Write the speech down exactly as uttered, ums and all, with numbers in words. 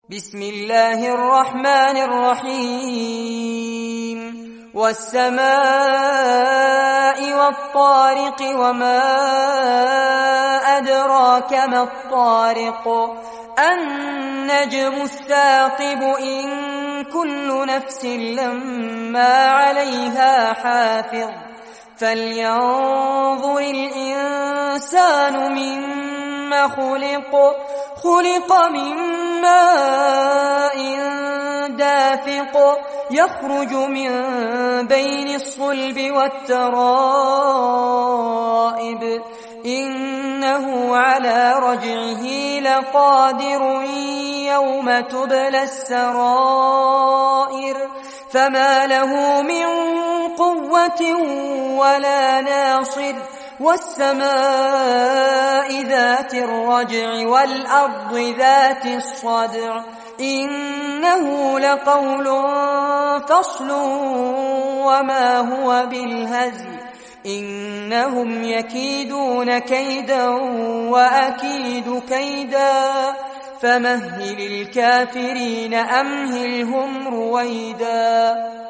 بسم الله الرحمن الرحيم والسماء والطارق وما أدراك ما الطارق النجم الثاقب إن كل نفس لما عليها حافظ فلينظر الإنسان مما خلق خلق من ماء دافق يخرج من بين الصلب والترائب إنه على رجعه لقادر يوم تبلى السرائر فما له من قوة ولا ناصر والسماء ذات الرجع والأرض ذات الصدع إنه لقول فصل وما هو بالهزل إنهم يكيدون كيدا وأكيد كيدا فمهل الكافرين أمهلهم رويدا.